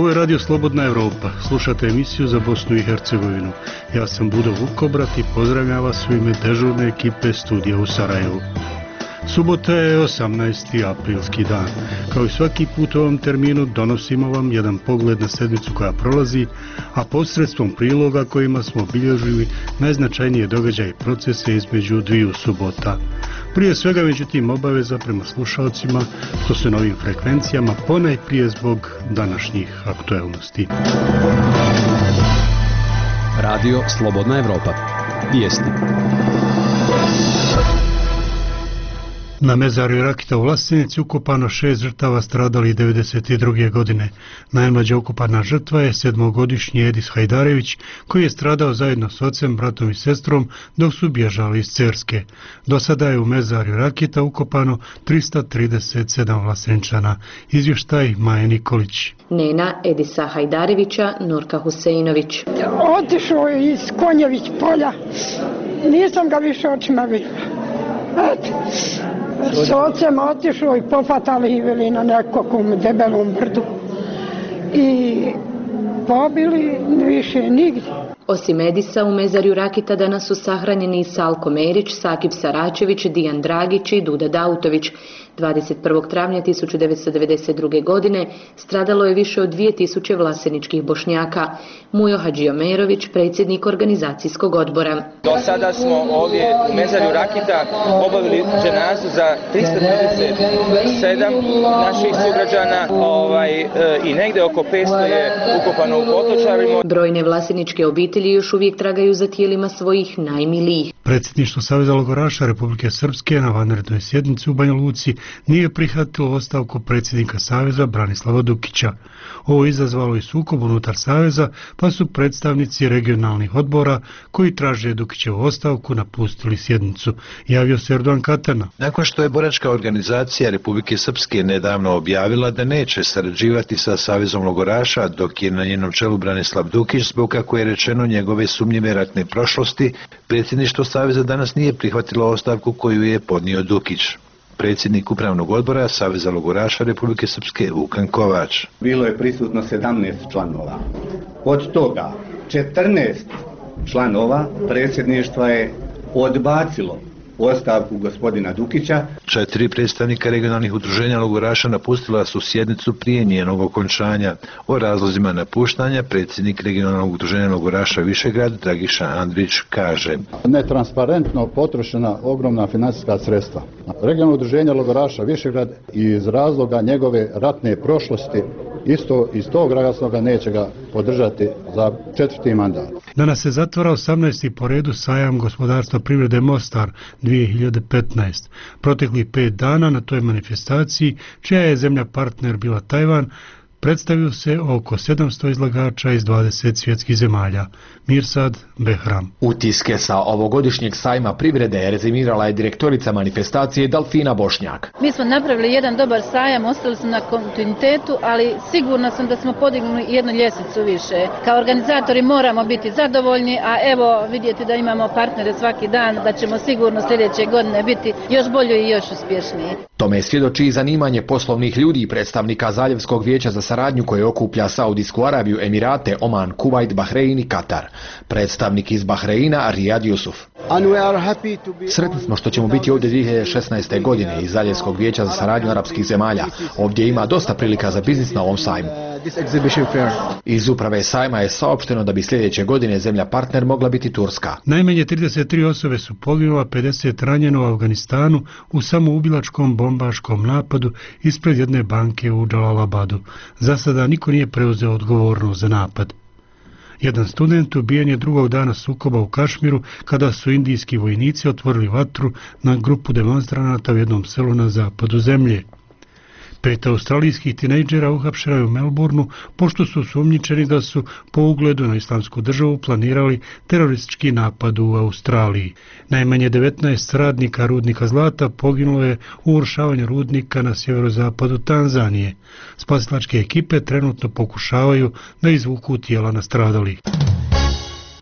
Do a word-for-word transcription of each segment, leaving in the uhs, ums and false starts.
Ovo je Radio Slobodna Evropa. Slušate emisiju za Bosnu i Hercegovinu. Ja sam Budo Vukobrat i pozdravljam vas u ime dežurne ekipe studija u Sarajevu. Subota je osamnaesti aprilski dan. Kao i svaki put u ovom terminu donosimo vam jedan pogled na sedmicu koja prolazi, a posredstvom priloga kojima smo obilježili najznačajnije događaje i procese između dviju subota. Prije svega, međutim, obaveza prema slušalcima što se na ovim frekvencijama, ponajprije zbog današnjih aktuelnosti. Radio Slobodna Evropa. Vijesti. Na mezarju Rakita u Vlasenici ukopano šest žrtava stradali devedeset druge godine. Najmlađa ukopana žrtva je sedmogodišnji Edis Hajdarević, koji je stradao zajedno s ocem, bratom i sestrom dok su bježali iz Cerske. Do sada je u mezarju Rakita ukopano trista trideset sedam Vlasenčana. Izvještaj Maje Nikolić. Nena Edisa Hajdarevića, Nurka Huseinović. Otišao je iz Konjević polja. Nisam ga više očima vidjela. Eto. S ocem otišao i pofatali ih na nekom debelom brdu i pobili više nigdje. Osim Edisa, u mezarju Rakita danas su sahranjeni Salko Merić, Sakip Saračević, Dijan Dragić i Duda Dautović. dvadeset prvog travnja tisuću devetsto devedeset druge. godine stradalo je više od dvije tisuće vlaseničkih Bošnjaka. Mujo Hadžiomerović, predsjednik organizacijskog odbora. Do sada smo ovdje u mezarju Rakita obavili dženazu za trista trideset sedam naših sugrađana ovaj, e, i negdje oko petsto je ukopano u Potočarima. Brojne vlaseničke obitelji još uvijek tragaju za tijelima svojih najmilijih. Predsjedništvo Saveza logoraša Republike Srpske na vanrednoj sjednici u Banja Luci nije prihvatilo ostavku predsjednika Saveza Branislava Dukića. Ovo je izazvalo i sukob unutar Saveza, pa su predstavnici regionalnih odbora koji traže Dukićevu ostavku napustili sjednicu. Javio se Erdogan Katana. Nakon što je boračka organizacija Republike Srpske nedavno objavila da neće sarađivati sa Savezom logoraša, dok je na njenom čelu Branislav Dukić zbog, kako je rečeno, njegove sumnjive ratne prošlosti, predsjedništvo Saveza danas nije prihvatilo ostavku koju je podnio Dukić. Predsjednik upravnog odbora Saveza logoraša Republike Srpske Vukan Kovač. Bilo je prisutno sedamnaest članova. Od toga četrnaest članova predsjedništva je odbacilo ostavku gospodina Dukića. Četiri predstavnika regionalnih udruženja logoraša napustila su sjednicu prije njenog okončanja. O razlozima napuštanja predsjednik regionalnog udruženja logoraša Višegrad Dragiša Andrić kaže: netransparentno potrošena ogromna financijska sredstva. Regionalno udruženje logoraša Višegrad iz razloga njegove ratne prošlosti isto iz tog razloga neće ga podržati za četvrti mandat. Danas se zatvara osamnaesti po redu sajam gospodarstva privrede Mostar dvije hiljade petnaeste. Proteklih pet dana na toj manifestaciji, čija je zemlja partner bila Tajvan, predstavio se oko sedamsto izlagača iz dvadeset svjetskih zemalja. Mirsad Behram. Utiske sa ovogodišnjeg sajma privrede rezimirala je direktorica manifestacije Dalfina Bošnjak. Mi smo napravili jedan dobar sajam, ostali smo na kontinuitetu, ali sigurno sam da smo podignuli jednu ljestvicu više. Kao organizatori moramo biti zadovoljni, a evo vidjeti da imamo partnere svaki dan, da ćemo sigurno sljedeće godine biti još bolji i još uspješniji. Tome svjedoči i zanimanje poslovnih ljudi i predstavnika Zaljevskog vijeća za saradnju koje okuplja Saudijsku Arabiju, Emirate, Oman, Kuvajt, Bahrein i Katar. Predstavnik iz Bahreina Rijad Jusuf. Sretni smo što ćemo biti ovdje dvije hiljade šesnaeste. godine iz Zaljevskog vijeća za saradnju arapskih zemalja. Ovdje ima dosta prilika za biznis na ovom sajmu. Iz uprave sajma je saopšteno da bi sljedeće godine zemlja partner mogla biti Turska. Najmanje trideset tri osobe su poginula, pedeset ranjeno u Afganistanu u samoubilačkom bombaškom napadu ispred jedne banke u Džalalabadu. Za sada niko nije preuzeo odgovornost za napad. Jedan student ubijen je drugog dana sukoba u Kašmiru kada su indijski vojnici otvorili vatru na grupu demonstranata u jednom selu na zapadu zemlje. Pet australijskih tinejdžera uhapšeno je u Melbourneu pošto su sumnjičeni da su po ugledu na islamsku državu planirali teroristički napad u Australiji. Najmanje devetnaest radnika rudnika zlata poginulo je u urušavanju rudnika na sjeverozapadu Tanzanije. Spasilačke ekipe trenutno pokušavaju da izvuku tijela nastradalih.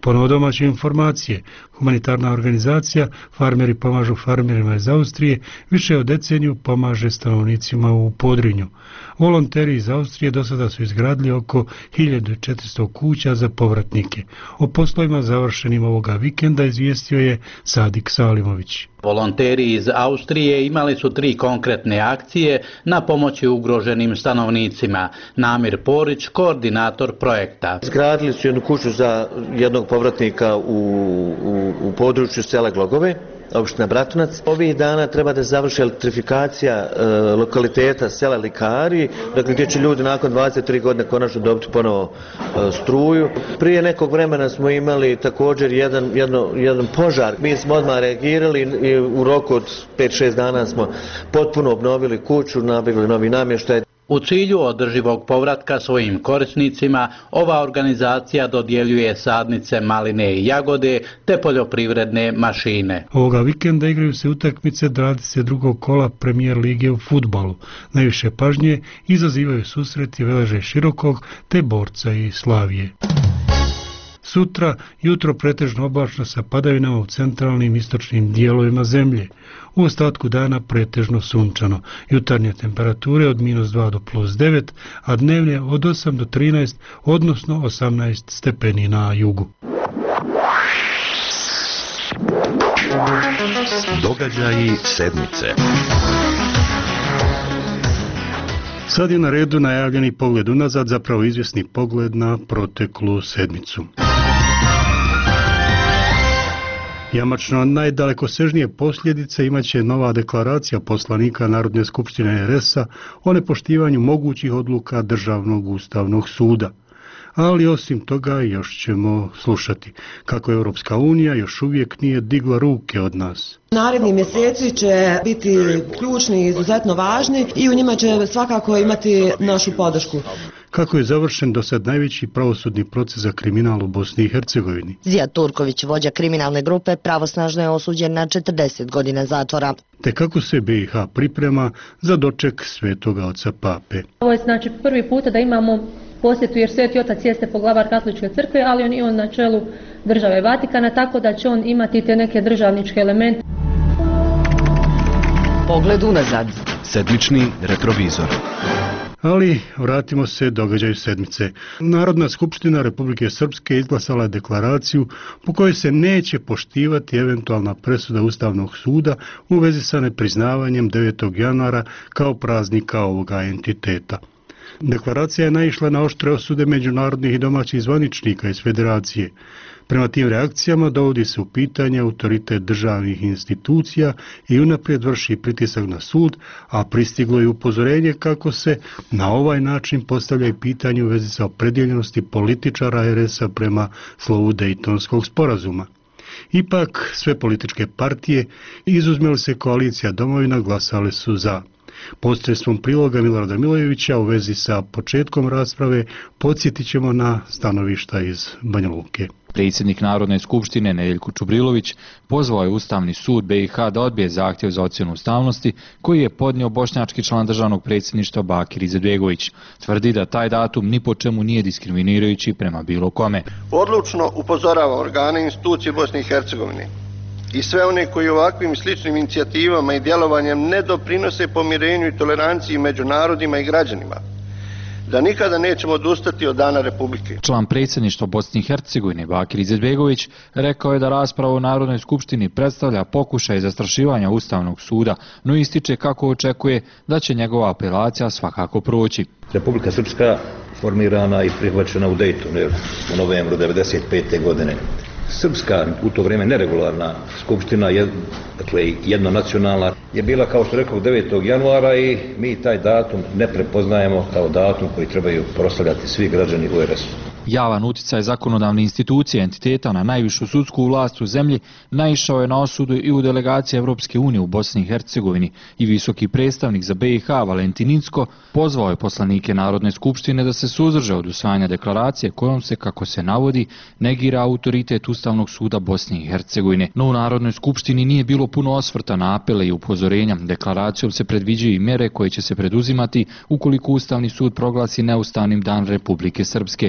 Ponovo domaće informacije. Humanitarna organizacija Farmeri pomažu farmerima iz Austrije više od deceniju pomaže stanovnicima u Podrinju. Volonteri iz Austrije do sada su izgradili oko hiljadu četiristo kuća za povratnike. O poslovima završenim ovoga vikenda izvijestio je Sadik Salimović. Volonteri iz Austrije imali su tri konkretne akcije na pomoći ugroženim stanovnicima. Namir Porić, koordinator projekta. Izgradili su jednu kuću za jednog povratnika u, u, u području sela Glogove, opština Bratunac. Ovih dana treba da završi elektrifikacija e, lokaliteta sela Likari, dakle gdje će ljudi nakon dvadeset tri godine konačno dobiti ponovo e, struju. Prije nekog vremena smo imali također jedan, jedno, jedan požar. Mi smo odmah reagirali i u roku od pet šest dana smo potpuno obnovili kuću, nabavili novi namještaj. U cilju održivog povratka svojim korisnicima, ova organizacija dodjeljuje sadnice maline i jagode te poljoprivredne mašine. Ovoga vikenda igraju se utakmice dvadeset drugog kola Premijer lige u fudbalu. Najviše pažnje izazivaju susreti Veleže Širokog te Borca i Slavije. Sutra jutro pretežno oblačno sa padavinama u centralnim istočnim dijelovima zemlje. U ostatku dana pretežno sunčano. Jutarnje temperature od minus dva do plus devet, a dnevne od osam do trinaest, odnosno osamnaest stepeni na jugu. Događaji sedmice. Sad je na redu najavljeni pogled unazad, zapravo izvjesni pogled na proteklu sedmicu. Jamačno najdalekosežnije posljedice imaće nova deklaracija poslanika Narodne skupštine er es-a o nepoštivanju mogućih odluka Državnog ustavnog suda. Ali osim toga još ćemo slušati kako Europska unija još uvijek nije digla ruke od nas. Naredni mjeseci će biti ključni i izuzetno važni i u njima će svakako imati našu podršku. Kako je završen do sad najveći pravosudni proces za kriminal u Bosni i Hercegovini? Zijad Turković, vođa kriminalne grupe, pravosnažno je osuđen na četrdeset godina zatvora. Te kako se be i ha priprema za doček Svetoga oca Pape? Ovo je znači prvi puta da imamo posjetu jer Sveti otac jeste poglavar Katoličke crkve, ali on i on na čelu države Vatikana, tako da će on imati te neke državničke elemente. Pogled unazad. Sedmični retrovizor. Ali vratimo se događaju sedmice. Narodna skupština Republike Srpske izglasala je deklaraciju po kojoj se neće poštivati eventualna presuda Ustavnog suda u vezi sa nepriznavanjem devetog januara kao praznika ovoga entiteta. Deklaracija je naišla na oštre osude međunarodnih i domaćih zvaničnika iz federacije. Prema tim reakcijama dovodi se u pitanje autoritet državnih institucija i unaprijed vrši pritisak na sud, a pristiglo je upozorenje kako se na ovaj način postavlja i pitanje u vezi sa opredjeljenosti političara er es-a prema slovu Dejtonskog sporazuma. Ipak sve političke partije, izuzme li se koalicija Domovina, glasale su za. Posredstvom priloga Milorada Milojevića u vezi sa početkom rasprave podsjetit ćemo na stanovišta iz Banja Luke. Predsjednik Narodne skupštine Nedeljko Čubrilović pozvao je Ustavni sud be i ha da odbije zahtjev za ocjenu ustavnosti koji je podnio bošnjački član državnog predsjedništva Bakir Izetbegović. Tvrdi da taj datum ni po čemu nije diskriminirajući prema bilo kome. Odlučno upozorava organe i institucije Bosne i Hercegovine i sve one koji ovakvim sličnim inicijativama i djelovanjem ne doprinose pomirenju i toleranciji među narodima i građanima, da nikada nećemo odustati od dana Republike. Član predsjedništva Bosne i Hercegovine Bakir Izetbegović rekao je da rasprava u Narodnoj skupštini predstavlja pokušaj zastrašivanja Ustavnog suda, no ističe kako očekuje da će njegova apelacija svakako proći. Republika Srpska formirana i prihvaćena u Dejtonu u novembru devedeset pete. godine. Srpska, u to vrijeme neregularna skupština, dakle jednonacionalna, je bila, kao što rekao, devetog januara i mi taj datum ne prepoznajemo kao datum koji trebaju proslavljati svi građani u er es-u. Javan uticaj zakonodavne institucije entiteta na najvišu sudsku vlast u zemlji naišao je na osudu i u delegaciji Evropske unije u Bosni i Hercegovini i visoki predstavnik za be i ha Valentin Incko pozvao je poslanike Narodne skupštine da se suzdrže od usvajanja deklaracije kojom se, kako se navodi, negira autoritet Ustavnog suda Bosne i Hercegovine. No u Narodnoj skupštini nije bilo puno osvrta na apele i upozorenja. Deklaracijom se predviđaju i mjere koje će se preduzimati ukoliko Ustavni sud proglasi neustavnim dan Republike Srpske.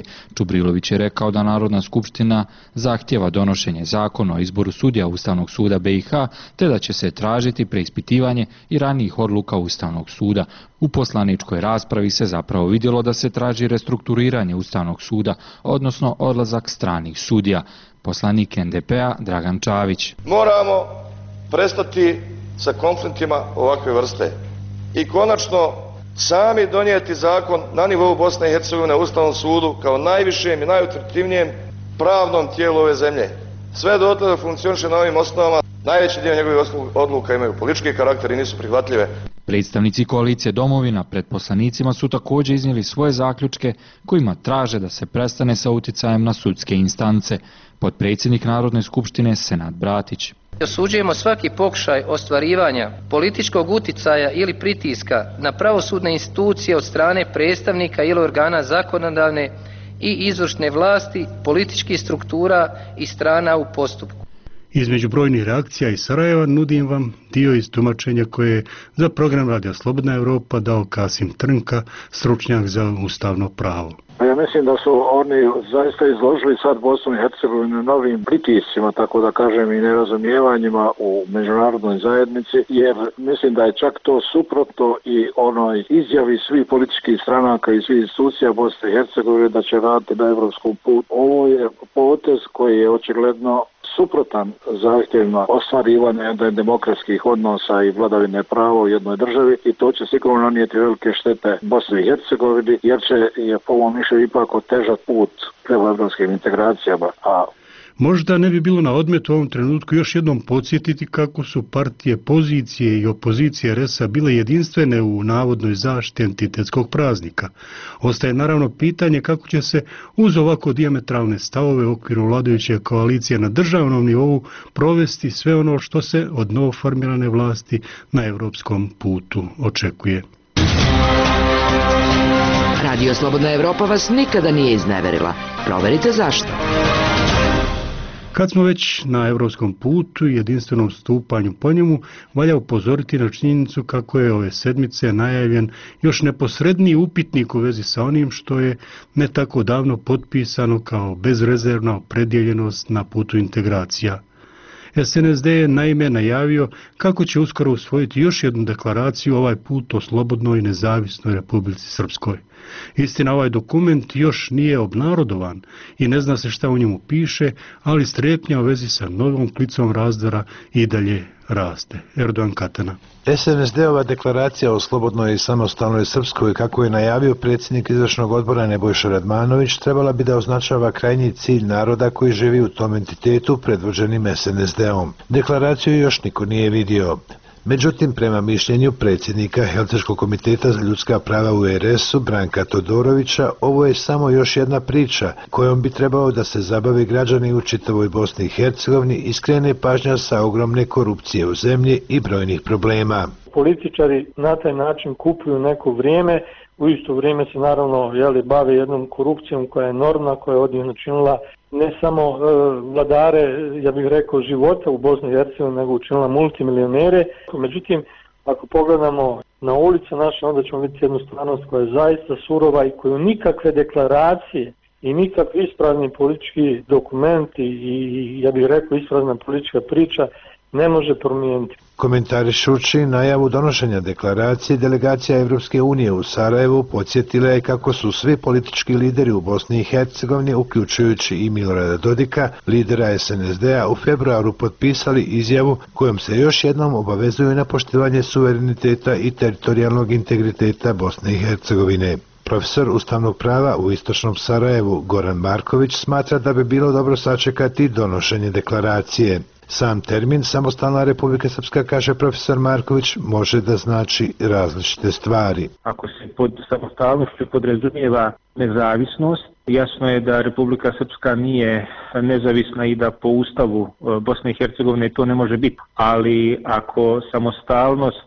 Zubrilović je rekao da Narodna skupština zahtjeva donošenje zakona o izboru sudija Ustavnog suda B i H, te da će se tražiti preispitivanje i ranijih odluka Ustavnog suda. U poslaničkoj raspravi se zapravo vidjelo da se traži restrukturiranje Ustavnog suda, odnosno odlazak stranih sudija. Poslanik N D P-a Dragan Čavić. Moramo prestati sa konfliktima ovakve vrste i konačno sami donijeti zakon na nivou Bosne i Hercegovine u Ustavnom sudu kao najvišem i najautoritativnijem pravnom tijelu ove zemlje. Sve dotle da funkcioniše na ovim osnovama, najveći dio njegovih odluka imaju politički karakter i nisu prihvatljive. Predstavnici koalicije Domovina pred poslanicima su također iznijeli svoje zaključke kojima traže da se prestane sa utjecajem na sudske instance. Potpredsjednik Narodne skupštine Senad Bratić. Osuđujemo svaki pokušaj ostvarivanja političkog utjecaja ili pritiska na pravosudne institucije od strane predstavnika ili organa zakonodavne i izvršne vlasti, političkih struktura i strana u postupku. Između brojnih reakcija iz Sarajeva nudim vam dio iz tumačenja koje je za program Radija Slobodna Evropa dao Kasim Trnka, stručnjak za ustavno pravo. Ja mislim da su oni zaista izložili sad Bosnu i Hercegovinu novim pritiscima, tako da kažem i nerazumijevanjima u međunarodnoj zajednici, jer mislim da je čak to suprotno i onoj izjavi svih političkih stranaka i svih institucija Bosne i Hercegovine da će raditi na evropskom putu. Ovo je potez koji je očigledno suprotan zahtjevima ostvarivanja demokratskih odnosa i vladavine prava u jednoj državi i to će sigurno nanijeti velike štete Bosni i Hercegovini jer će je po ovom više ipak otežat put prema evropskim integracijama. A možda ne bi bilo na odmet u ovom trenutku još jednom podsjetiti kako su partije pozicije i opozicije R S A bile jedinstvene u navodnoj zaštiti entitetskog praznika. Ostaje naravno pitanje kako će se uz ovako dijametralne stavove u okviru vladajuće koalicije na državnom nivou provesti sve ono što se od novoformirane vlasti na evropskom putu očekuje. Radio Slobodna Evropa vas nikada nije izneverila. Proverite zašto. Kad smo već na evropskom putu i jedinstvenom stupanju po njemu, valja upozoriti na činjenicu kako je ove sedmice najavljen još neposredniji upitnik u vezi sa onim što je ne tako davno potpisano kao bezrezervna opredjeljenost na putu integracija. S N S D je naime najavio kako će uskoro usvojiti još jednu deklaraciju, ovaj put o slobodnoj i nezavisnoj Republici Srpskoj. Istina, ovaj dokument još nije obnarodovan i ne zna se šta u njemu piše, ali strepnja u vezi sa novom klicom razdora i dalje raste. Erdogan Katana. S N S D-ova deklaracija o slobodnoj i samostalnoj Srpskoj, kako je najavio predsjednik izvršnog odbora Nebojša Radmanović, trebala bi da označava krajnji cilj naroda koji živi u tom entitetu predvođenim S N S D-om. Deklaraciju još niko nije vidio. Međutim, prema mišljenju predsjednika Helsinškog komiteta za ljudska prava u R S-u Branka Todorovića, ovo je samo još jedna priča kojom bi trebao da se zabave građani u čitavoj Bosni i Hercegovini i skrene pažnja sa ogromne korupcije u zemlji i brojnih problema. Političari na taj način kupuju neko vrijeme, u isto vrijeme se naravno jeli, bave jednom korupcijom koja je enormna, koja je ovdje načinila ne samo e, vladare, ja bih rekao, života u Bosni i Hercegovini, nego učinila multimilionere. Međutim, ako pogledamo na ulice naše, onda ćemo vidjeti jednu stvarnost koja je zaista surova i koju nikakve deklaracije i nikakvi ispravni politički dokumenti i, ja bih rekao, ispravna politička priča ne može promijeniti. Komentarišući najavu donošenja deklaracije, delegacija Evropske unije u Sarajevu podsjetila je kako su svi politički lideri u Bosni i Hercegovini, uključujući i Milorada Dodika, lidera S N S D-a, u februaru potpisali izjavu kojom se još jednom obavezuju na poštivanje suvereniteta i teritorijalnog integriteta Bosne i Hercegovine. Profesor ustavnog prava u istočnom Sarajevu Goran Marković smatra da bi bilo dobro sačekati donošenje deklaracije. Sam termin samostalna Republika Srpska, kaže profesor Marković, može da znači različite stvari. Ako se pod samostalnošću podrazumijeva nezavisnost, jasno je da Republika Srpska nije nezavisna i da po ustavu Bosne i Hercegovine to ne može biti. Ali ako samostalnost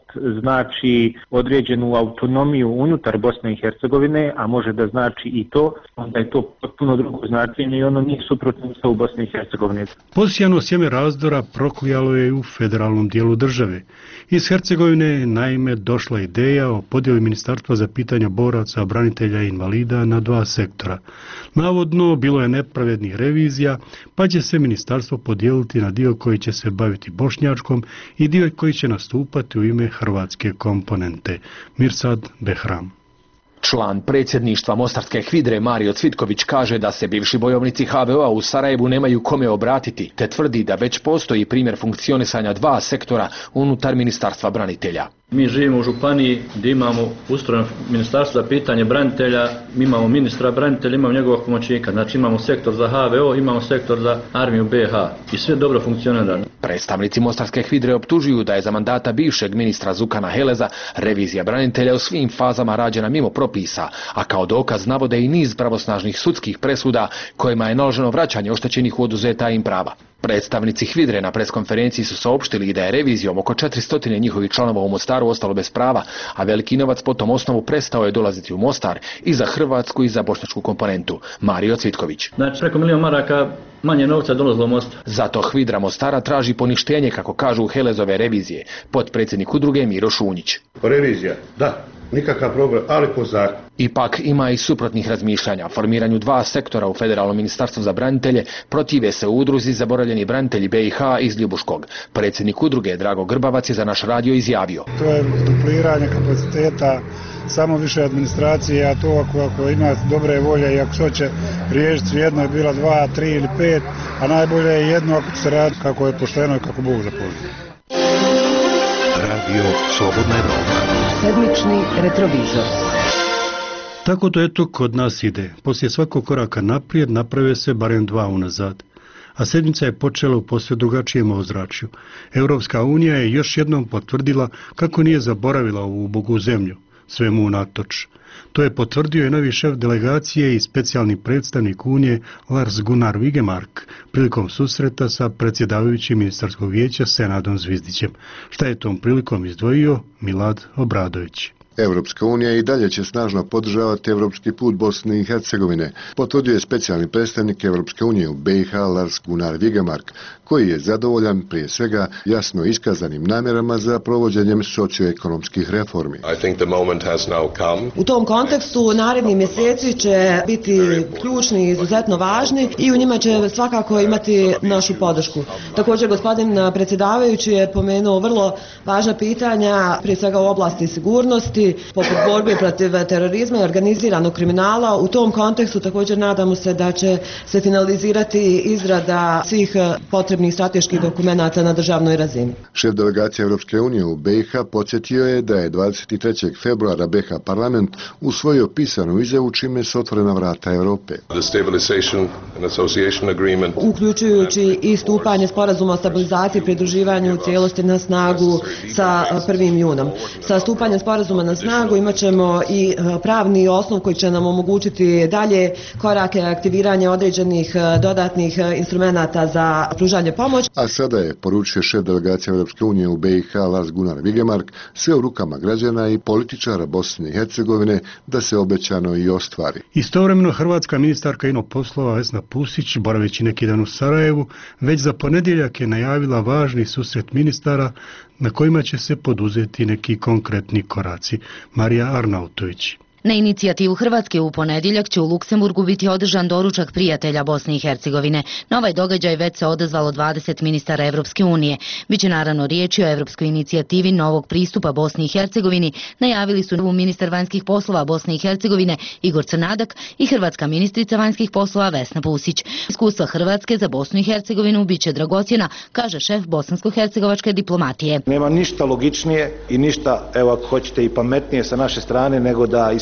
znači određenu autonomiju unutar Bosne i Hercegovine, a može da znači i to, onda je to potpuno drugo značenje i ono nije suprotno u Bosni i Hercegovine. Posijano sjeme razdora proklijalo je u federalnom dijelu države. Iz Hercegovine je naime došla ideja o podjeli ministarstva za pitanja boraca, branitelja i invalida na dva sektora. Navodno, bilo je nepravednih revizija, pa će se ministarstvo podijeliti na dio koji će se baviti bošnjačkom i dio koji će nastupati u ime hrvatske komponente. Mirsad Behram. Član predsjedništva Mostarske HVIDRE Mario Cvitković kaže da se bivši bojovnici ha ve o-a u Sarajevu nemaju kome obratiti, te tvrdi da već postoji primjer funkcionisanja dva sektora unutar Ministarstva branitelja. Mi živimo u županiji gdje imamo ustrojeno ministarstvo za pitanje branitelja, mi imamo ministra branitelja, imamo njegovog pomoćnika, znači imamo sektor za ha ve o, imamo sektor za armiju be ha i sve dobro funkcionira. Predstavnici Mostarske HVIDRE optužuju da je za mandata bivšeg ministra Zukana Heleza revizija branitelja u svim fazama rađena mimo propisa, a kao dokaz navode i niz pravosnažnih sudskih presuda kojima je naloženo vraćanje oštećenih u oduzeta im prava. Predstavnici HVIDRE na preskonferenciji su saopštili da je revizijom oko četiristo njihovih članova u Mostaru ostalo bez prava, a veliki novac po tom osnovu prestao je dolaziti u Mostar i za hrvatsku i za bošnjačku komponentu. Mario Cvitković. Znači preko milijon maraka manje novca dolazilo u Mostar. Zato HVIDRA Mostara traži poništenje, kako kažu Helezove revizije. Potpredsjednik udruge Miro Šunjić. Revizija, da. Nikakav problem, ali po zakonu. Ipak ima i suprotnih razmišljanja. Formiranju dva sektora u Federalnom ministarstvu za branitelje protive se u udruzi Zaboravljeni branitelji be i ha iz Ljubuškog. Predsjednik udruge Drago Grbavac je za naš radio izjavio. To je dupliranje kapaciteta, samo više administracije, a to ako, ako ima dobre volje i ako se hoće riješiti, jedno je bila dva, tri ili pet, a najbolje je jedno ako se radi kako je pošteno i kako Bog zapovjedi. Radio Slobodna Evropa. Sedmični retrovizor. Tako to eto kod nas ide. Poslije svakog koraka naprijed naprave se barem dva unazad. A sedmica je počela u posve drugačijem ozračju. Europska unija je još jednom potvrdila kako nije zaboravila ovu ubogu zemlju, svemu unatoč. To je potvrdio i novi šef delegacije i specijalni predstavnik Unije Lars Gunnar Vigemark prilikom susreta sa predsjedavajućim ministarskog vijeća Senadom Zvizdićem. Šta je tom prilikom izdvojio Milad Obradović? Europska unija i dalje će snažno podržavati evropski put Bosne i Hercegovine, potvrdio je specijalni predstavnik Evropske unije u be i ha Lars Gunnar Vigemark, koji je zadovoljan prije svega jasno iskazanim namjerama za provođenjem socioekonomskih reformi. U tom kontekstu naredni mjeseci će biti ključni i izuzetno važni i u njima će svakako imati našu podršku. Također gospodin predsjedavajući je pomenuo vrlo važna pitanja, prije svega u oblasti sigurnosti, poput borbe protiv terorizma i organiziranog kriminala. U tom kontekstu također nadamo se da će se finalizirati izrada svih potrebnih strateških dokumenata na državnoj razini. Šef delegacije Europske unije u be i ha podsjetio je da je dvadeset trećeg februara be ha parlament usvojio pisanu izjavu čime se otvorena vrata Europe. Uključujući i stupanje sporazuma o stabilizaciji i pridruživanju u cijelosti na snagu sa prvim junom. Sa stupanjem sporazuma na snagu imat ćemo i pravni osnov koji će nam omogućiti dalje korake aktiviranja određenih dodatnih instrumenata za pružanje pomoći. A sada je, poručio šef delegacije Europske unije u be i ha Lars Gunnar Vigemark, sve u rukama građana i političara Bosne i Hercegovine da se obećano i ostvari. Istovremeno hrvatska ministarka inoć poslova Vesna Pusić, boraveći neki dan u Sarajevu, već za ponedjeljak je najavila važni susret ministara na kojima će se poduzeti neki konkretni koraci. Marija Arnautović. Na inicijativu Hrvatske u ponedjeljak će u Luksemburgu biti održan doručak prijatelja Bosne i Hercegovine. Na ovaj događaj već se odazvalo dvadeset ministara Evropske unije. Biće naravno riječi o evropskoj inicijativi novog pristupa Bosni i Hercegovini, najavili su ministar vanjskih poslova Bosne i Hercegovine Igor Crnadak i hrvatska ministrica vanjskih poslova Vesna Pusić. Iskustva Hrvatske za Bosnu i Hercegovinu biće dragocjena, kaže šef bosansko-hercegovačke diplomatije. Nema ništa logičnije i ništa, evo ako hoćete, i pametnije sa naše strane nego da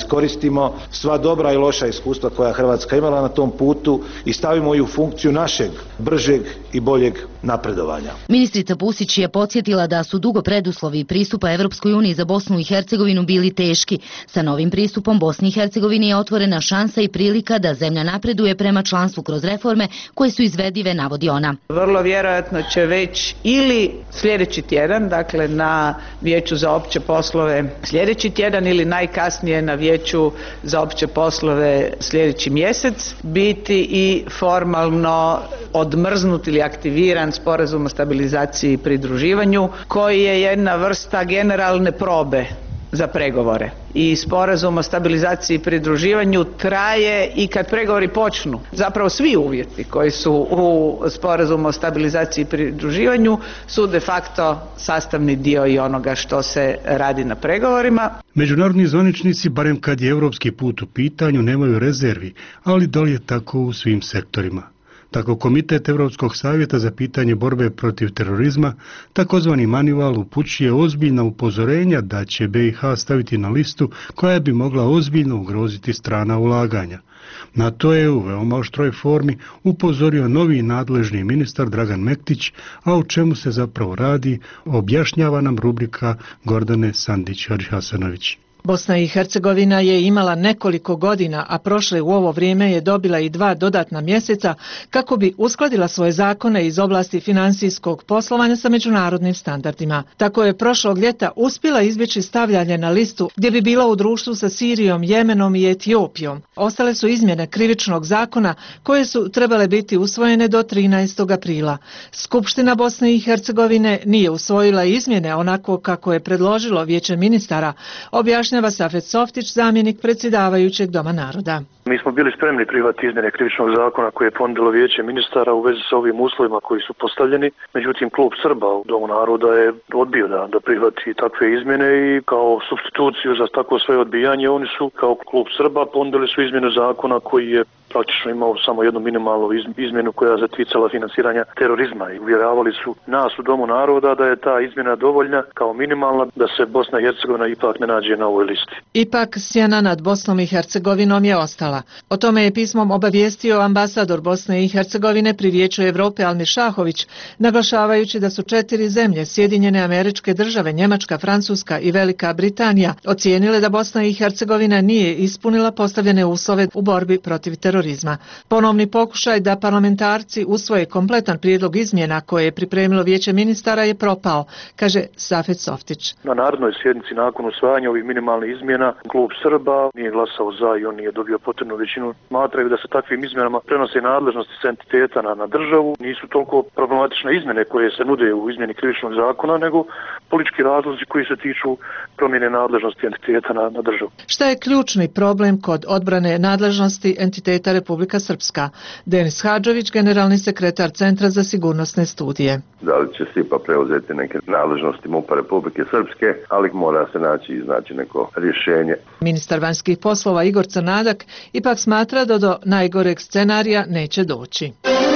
iskoristimo sva dobra i loša iskustva koja Hrvatska imala na tom putu i stavimo ju u funkciju našeg bržeg i boljeg napredovanja. Ministrica Pusić je podsjetila da su dugo preduslovi pristupa Evropskoj uniji za Bosnu i Hercegovinu bili teški. Sa novim pristupom Bosni i Hercegovini je otvorena šansa i prilika da zemlja napreduje prema članstvu kroz reforme koje su izvedive, navodi ona. Vrlo vjerojatno će već ili sljedeći tjedan, dakle na Vijeću za opće poslove sljedeći tjedan ili najkasnije na Vijeću za opće poslove sljedeći mjesec biti i formalno odmrznut ili aktiviran sporazum o stabilizaciji i pridruživanju koji je jedna vrsta generalne probe za pregovore. I sporazum o stabilizaciji i pridruživanju traje i kad pregovori počnu. Zapravo svi uvjeti koji su u sporazumu o stabilizaciji i pridruživanju su de facto sastavni dio i onoga što se radi na pregovorima. Međunarodni zvaničnici, barem kad je evropski put u pitanju, nemaju rezervi, ali da li je tako u svim sektorima? Tako Komitet Evropskog savjeta za pitanje borbe protiv terorizma, takozvani Manival, upućuje ozbiljna upozorenja da će B i H staviti na listu koja bi mogla ozbiljno ugroziti strana ulaganja. Na to je u veoma oštroj formi upozorio novi nadležni ministar Dragan Mektić, a o čemu se zapravo radi objašnjava nam rubrika Gordane Sandić-Hadžihasanović. Bosna i Hercegovina je imala nekoliko godina, a prošle u ovo vrijeme je dobila i dva dodatna mjeseca kako bi uskladila svoje zakone iz oblasti financijskog poslovanja sa međunarodnim standardima. Tako je prošlog ljeta uspjela izbjeći stavljanje na listu gdje bi bila u društvu sa Sirijom, Jemenom i Etiopijom. Ostale su izmjene krivičnog zakona koje su trebale biti usvojene do trinaestog aprila. Skupština Bosne i Hercegovine nije usvojila izmjene onako kako je predložilo Vijeće ministara, objašnjava Safet Softić, zamjenik predsjedavajućeg Doma naroda. Mi smo bili spremni prihvatiti izmjene krivičnog zakona koje je ponudilo Vijeće ministara u vezi sa ovim uslovima koji su postavljeni. Međutim, klub Srba u Domu naroda je odbio da, da prihvati takve izmjene i kao supstituciju za takvo svoje odbijanje oni su kao klub Srba ponudili su izmjenu zakona koji je praktično imao samo jednu minimalnu izmjenu koja zaticala financiranja terorizma i uvjeravali su nas u Domu naroda da je ta izmjena dovoljna kao minimalna da se Bosna i Hercegovina ipak ne nađe na ovoj listi. Ipak sjena nad Bosnom i Hercegovinom je ostala. O tome je pismom obavijestio ambasador Bosne i Hercegovine pri Vijeću Europe Almir Šahović, naglašavajući da su četiri zemlje, Sjedinjene Američke Države, Njemačka, Francuska i Velika Britanija, ocijenile da Bosna i Hercegovina nije ispunila postavljene uslove u borbi protiv terorizma. Ponovni pokušaj da parlamentarci usvoje kompletan prijedlog izmjena koje je pripremilo Vijeće ministara je propao, kaže Safet Softić. Na narodnoj sjednici nakon usvajanja ovih minimalnih izmjena klub Srba nije glasao za i on nije dobio potrebnu većinu. Smatraju da se takvim izmjenama prenose nadležnosti s entiteta na, na državu. Nisu toliko problematične izmjene koje se nude u izmjeni krivičnog zakona, nego politički razlozi koji se tiču promjene nadležnosti entiteta na, na državu. Šta je ključni problem kod odbrane nadležnosti entiteta Republika Srpska? Denis Hadžović, generalni sekretar Centra za sigurnosne studije. Da li će S I P A preuzeti neke nadležnosti MUP-a Republike Srpske, ali mora se naći i znači neko rješenje. Ministar vanjskih poslova Igor Crnadak ipak smatra da do najgoreg scenarija neće doći.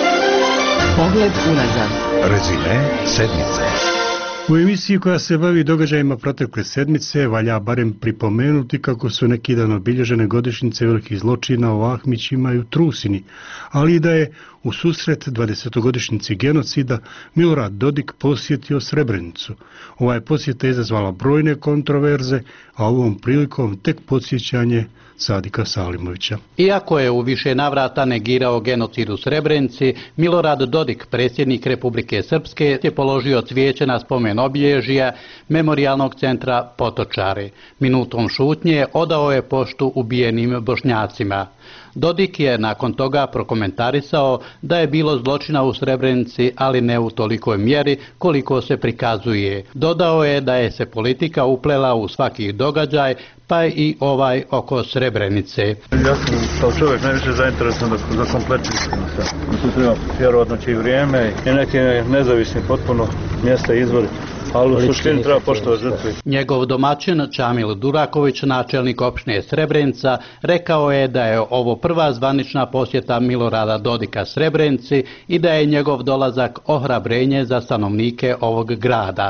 Pogled unazad. Rezime sedmice. U emisiji koja se bavi događajima protekle sedmice valja barem pripomenuti kako su neki dan obilježene godišnjice velikih zločina u Ahmićima i u Trusini, ali i da je u susret dvadesetogodišnjici genocida Milorad Dodik posjetio Srebrenicu. Ova je posjeta izazvala brojne kontroverze, a ovom prilikom tek podsjećanje Sadika Salimovića. Iako je u više navrata negirao genocid u Srebrenici, Milorad Dodik, predsjednik Republike Srpske, je položio cvijeće na spomen obilježja Memorijalnog centra Potočari. Minutom šutnje odao je poštu ubijenim Bošnjacima. Dodik je nakon toga prokomentarisao da je bilo zločina u Srebrenici, ali ne u tolikoj mjeri koliko se prikazuje. Dodao je da je se politika uplela u svaki događaj, pa i ovaj oko Srebrenice. Ja sam kao čovjek najviše zainteresovan za kompletnu istinu. Tu treba vjerovatno će i vrijeme i neki nezavisni potpuno mjesta izvori. Ali u suštini treba poštovati žrtve. Njegov domaćin Čamil Duraković, načelnik opštine Srebrenica, rekao je da je ovo prva zvanična posjeta Milorada Dodika Srebrenici i da je njegov dolazak ohrabrenje za stanovnike ovog grada.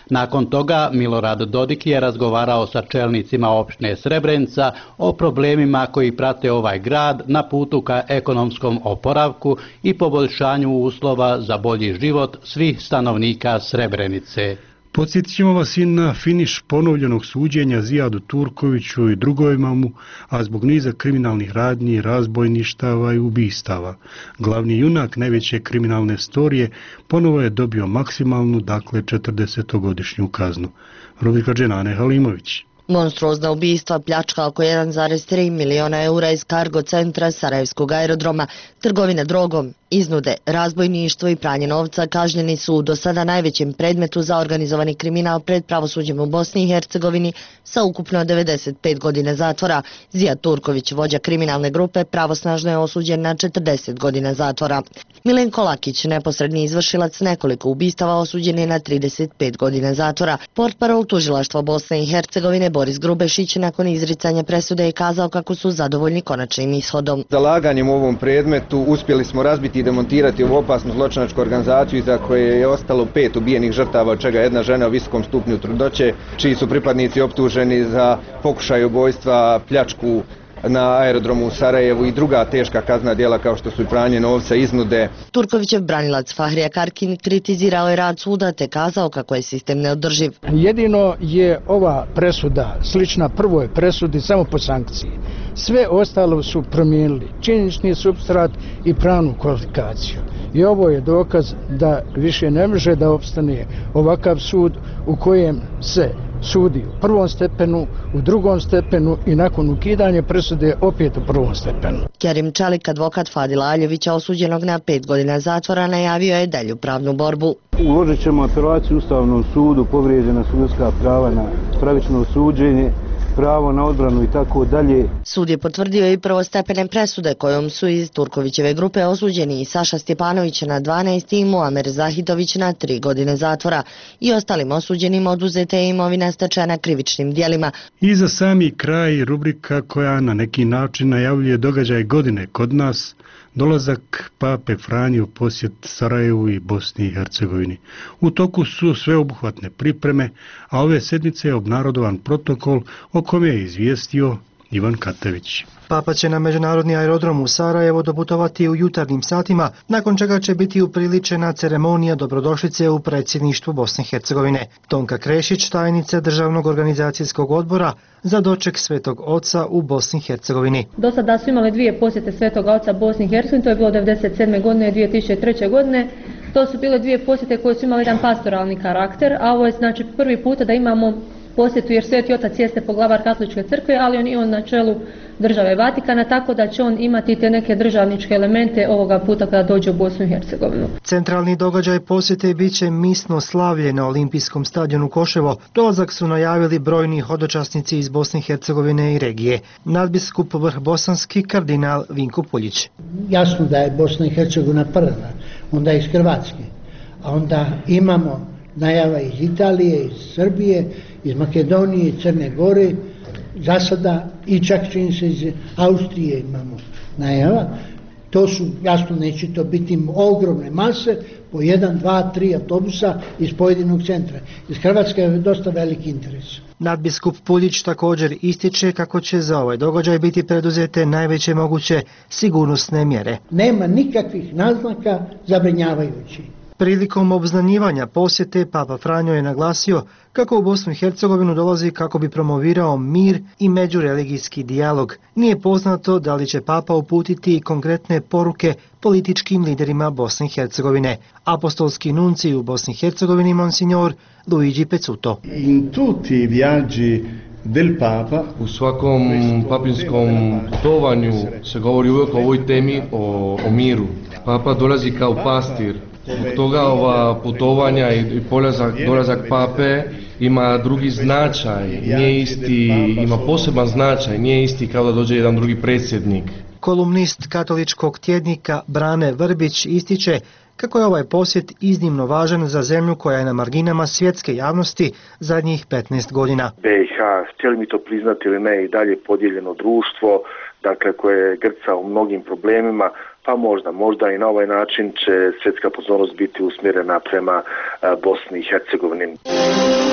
Nakon toga Milorad Dodik je razgovarao sa čelnicima opštine Srebrenica o problemima koji prate ovaj grad na putu ka ekonomskom oporavku i poboljšanju uslova za bolji život svih stanovnika Srebrenice. Podsjetit ćemo vas i na finiš ponovljenog suđenja Zijadu Turkoviću i drugovima mu, a zbog niza kriminalnih radnji, razbojništava i ubistava. Glavni junak najveće kriminalne storije ponovo je dobio maksimalnu, dakle četrdesetogodišnju kaznu. Rubrika Dženane Halimović. Monstruozna ubistva, pljačka oko jedan zarez tri miliona eura iz kargo centra Sarajevskog aerodroma, trgovina drogom, iznude, razbojništvo i pranje novca kažnjeni su u do sada najvećem predmetu za organizovani kriminal pred pravosuđem u Bosni i Hercegovini sa ukupno devedeset pet godina zatvora. Zijad Turković, vođa kriminalne grupe, pravosnažno je osuđen na četrdeset godina zatvora. Milenko Lakić, neposredni izvršilac nekoliko ubistava, osuđen je na trideset pet godina zatvora. Portparol tužilaštva Bosne i Hercegovine Boris Grubešić nakon izricanja presude je kazao kako su zadovoljni konačnim ishodom. Zalaganjem u ovom predmetu uspjeli smo razbiti i demontirati ovu opasnu zločinačku organizaciju za koje je ostalo pet ubijenih žrtava, od čega jedna žena u visokom stupnju trudnoće, čiji su pripadnici optuženi za pokušaj ubojstva, pljačku na aerodromu u Sarajevu i druga teška kaznena djela kao što su pranje novca, iznude. Turkovićev branilac Fahrija Karkin kritizirao je rad suda te kazao kako je sistem neodrživ. Jedino je ova presuda slična prvoj presudi samo po sankciji. Sve ostalo su promijenili činjenični supstrat i pravnu kvalifikaciju. I ovo je dokaz da više ne može da opstane ovakav sud u kojem se sudi u prvom stepenu, u drugom stepenu i nakon ukidanja presude opet u prvom stepenu. Kerim Čalik, advokat Fadila Aljevića, osuđenog na pet godina zatvora, najavio je dalju pravnu borbu. Uložit ćemo apelaciju Ustavnom sudu, povrijeđena su ljudska prava na pravično suđenje, pravo na odbranu i tako dalje. Sud je potvrdio i prvostepene presude kojom su iz Turkovićeve grupe osuđeni i Saša Stjepanović na dvanaest i Muamer Zahidović na tri godine zatvora i ostalim osuđenim oduzete je imovina stečena krivičnim djelima. I za sami kraj rubrika koja na neki način najavljuje događaj godine kod nas, dolazak Pape Franje u posjet Sarajevu i Bosni i Hercegovini. U toku su sveobuhvatne pripreme, a ove sedmice je obnarodovan protokol o kome je izvijestio Ivan Katević. Papa će na međunarodni aerodrom u Sarajevo doputovati u jutarnjim satima, nakon čega će biti upriličena ceremonija dobrodošlice u predsjedništvu Bosne i Hercegovine. Tonka Krešić, tajnica Državnog organizacijskog odbora za doček Svetog Oca u Bosni i Hercegovini. Do sada su imali dvije posjete Svetog Oca Bosni i Hercegovini, to je bilo devedeset sedme godine i dvije tisuće treće godine. To su bile dvije posjete koje su imali jedan pastoralni karakter, a ovo je znači prvi puta da imamo posjetu jer Sveti Otac jeste poglavar Katoličke crkve, ali on je on na čelu države Vatikana, tako da će on imati te neke državničke elemente ovoga puta kada dođe u Bosnu i Hercegovinu. Centralni događaj posjete bit će misno slavlje na Olimpijskom stadionu Koševo. Dolazak su najavili brojni hodočasnici iz Bosne i Hercegovine i regije. Nadbiskup Vrhbosanski kardinal Vinko Puljić. Jasno da je Bosna i Hercegovina prva, onda iz Hrvatske, a onda imamo najava iz Italije, iz Srbije, iz Makedonije, Crne Gore, za sada i čak čini se iz Austrije imamo najava. To su, jasno neće to biti ogromne mase, po jedan, dva, tri autobusa iz pojedinog centra. Iz Hrvatske je dosta veliki interes. Nadbiskup Puljić također ističe kako će za ovaj događaj biti preduzete najveće moguće sigurnosne mjere. Nema nikakvih naznaka zabrinjavajućih. Prilikom obznanjivanja posjete Papa Franjo je naglasio kako u Bosnu i Hercegovinu dolazi kako bi promovirao mir i međureligijski dijalog. Nije poznato da li će Papa uputiti konkretne poruke političkim liderima Bosne i Hercegovine. Apostolski nunci u Bosni i Hercegovini Monsignor Luigi Pezzuto. In tutti i viaggi del Papa, u svakom papinskom putovanju se govori uvijek o ovoj temi, o, o miru. Papa dolazi kao pastir. Zbog toga ova putovanja i polazak, dolazak Pape ima drugi značaj, nije isti, ima poseban značaj, nije isti kao da dođe jedan drugi predsjednik. Kolumnist katoličkog tjednika Brane Vrbić ističe kako je ovaj posjet iznimno važan za zemlju koja je na marginama svjetske javnosti zadnjih petnaest godina. B i H, htjeli mi to priznati ili ne, i dalje podijeljeno društvo, dakle koje grca u mnogim problemima, pa možda, možda i na ovaj način će svjetska pozornost biti usmjerena prema Bosni i Hercegovini.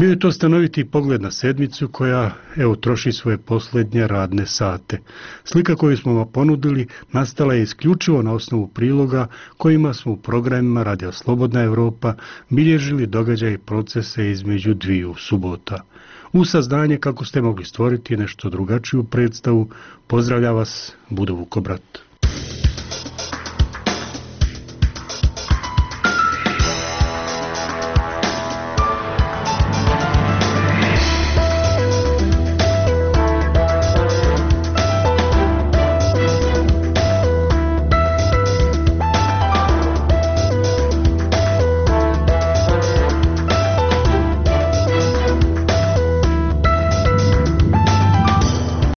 Bio je to stanoviti pogled na sedmicu koja, evo, troši svoje posljednje radne sate. Slika koju smo vam ponudili nastala je isključivo na osnovu priloga kojima smo u programima Radio Slobodna Evropa bilježili događaje i procese između dviju subota. U saznanje kako ste mogli stvoriti nešto drugačiju predstavu, pozdravlja vas Budo Vukobrat.